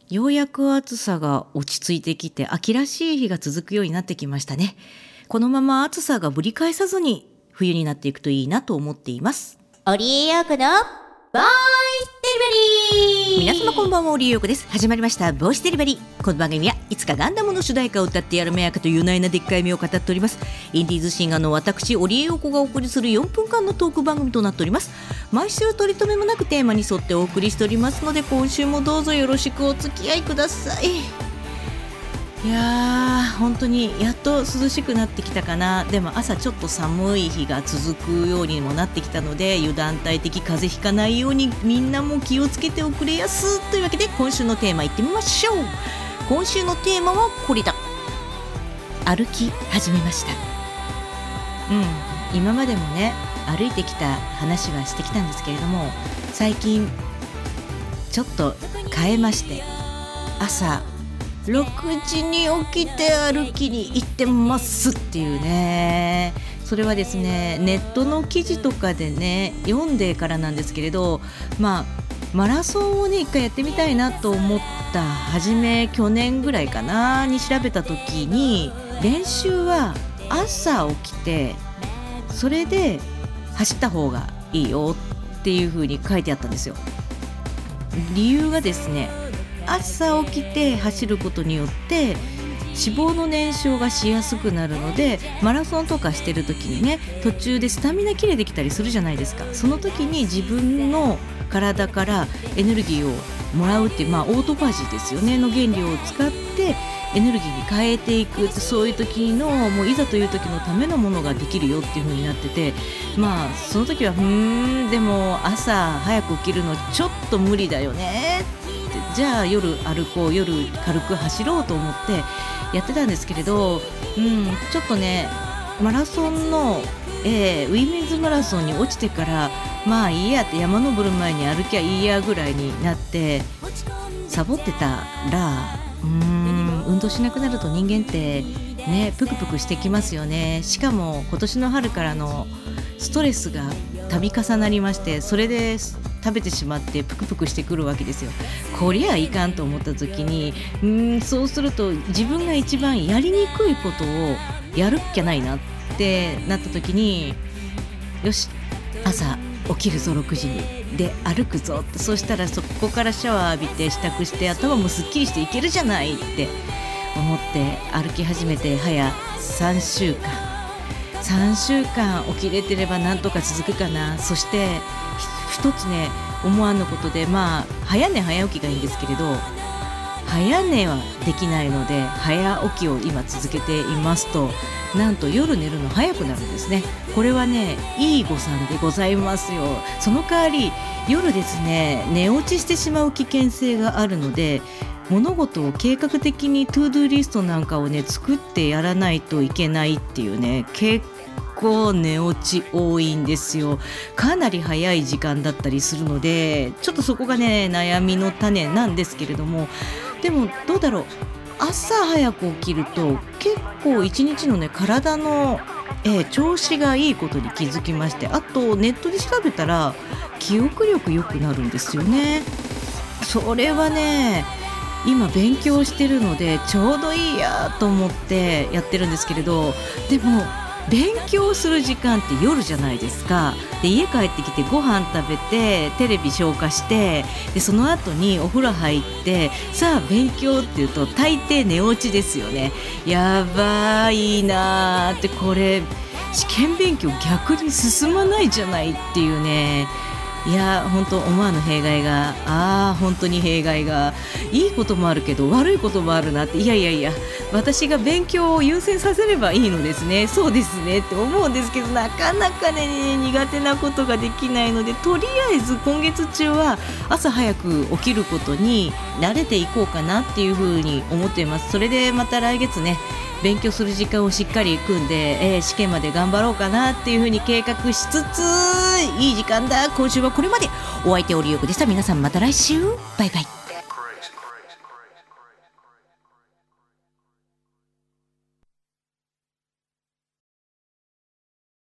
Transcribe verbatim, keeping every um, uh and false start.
ようやく暑さが落ち着いてきて秋らしい日が続くようになってきましたね。このまま暑さがぶり返さずに冬になっていくといいなと思っています。 オリエヨークのボイスデリバリー。 皆様こんばんは、オリエヨークです。始まりましたボイスデリバリー。この番組はいつかガンダムの主題歌を歌ってやるめやかというないなでっかい目を語っております。インディーズシンガーの私オリエヨークがお送りするよんぷんかんのトーク番組となっております。毎週取り留めもなくテーマに沿ってお送りしておりますので、今週もどうぞよろしくお付き合いください。いやー本当にやっと涼しくなってきたかな。でも朝ちょっと寒い日が続くようにもなってきたので、油断大敵風邪ひかないようにみんなも気をつけておくれやすというわけで、今週のテーマいってみましょう。今週のテーマはこれだ。歩き始めました。うん今までもね歩いてきた話はしてきたんですけれども、最近ちょっと変えまして、朝ろくじに起きて歩きに行ってますっていうね。それはですね、ネットの記事とかでね読んでからなんですけれど、まあマラソンをね一回やってみたいなと思った初め去年ぐらいかなに調べた時に、練習は朝起きてそれで走った方がいいよっていう風に書いてあったんですよ。理由がですね、朝起きて走ることによって脂肪の燃焼がしやすくなるので、マラソンとかしてる時にね途中でスタミナ切れてきたりするじゃないですか。その時に自分の体からエネルギーをもらうっていう、まあ、オートファジーですよねの原理を使ってエネルギーに変えていく、そういう時のもういざという時のためのものができるよっていう風になってて、まあその時はうーんでも朝早く起きるのちょっと無理だよねって、じゃあ夜歩こう、夜軽く走ろうと思ってやってたんですけれど、うんちょっとねマラソンの、えー、ウィメンズマラソンに落ちてから、まあいいやって山登る前に歩きゃいいやぐらいになってサボってたら、うーん運動しなくなると人間ってねプクプクしてきますよね。しかも今年の春からのストレスが度重なりまして、それで食べてしまってプクプクしてくるわけですよ。こりゃいかんと思った時に、うーんそうすると自分が一番やりにくいことをやるっきゃないなってなった時に、よし朝起きるぞろくじにで歩くぞって、そしたらそこからシャワー浴びて支度して頭もすっきりしていけるじゃないって思って歩き始めて早さんしゅうかんさんしゅうかん起きれてればなんとか続くかな。そして一つね思わぬことで、まあ早寝早起きがいいんですけれど、早寝はできないので早起きを今続けていますと、なんと夜寝るの早くなるんですね。これはねいい誤算でございますよ。その代わり夜ですね寝落ちしてしまう危険性があるので、物事を計画的にトゥードゥーリストなんかをね作ってやらないといけないっていうね、結構寝落ち多いんですよ。かなり早い時間だったりするので、ちょっとそこがね悩みの種なんですけれども、でもどうだろう、朝早く起きると結構一日のね体の、えー、調子がいいことに気づきまして、あとネットで調べたら記憶力良くなるんですよね。それはね今勉強してるのでちょうどいいやと思ってやってるんですけれど、でも勉強する時間って夜じゃないですか。で家帰ってきてご飯食べてテレビ消化して、でその後にお風呂入ってさあ勉強っていうと大抵寝落ちですよね。やばいなって、これ試験勉強逆に進まないじゃないっていうね。いや本当思わぬ弊害が、あー本当に弊害が、いいこともあるけど悪いこともあるなって、いやいやいや私が勉強を優先させればいいのですね、そうですねって思うんですけど、なかなかね苦手なことができないので、とりあえず今月中は朝早く起きることに慣れていこうかなっていうふうに思っています。それでまた来月ね勉強する時間をしっかり組んで、えー、試験まで頑張ろうかなっていう風に計画しつつ、いい時間だ。今週はこれまで。お相手オリエヨークでした。皆さんまた来週、バイバイ。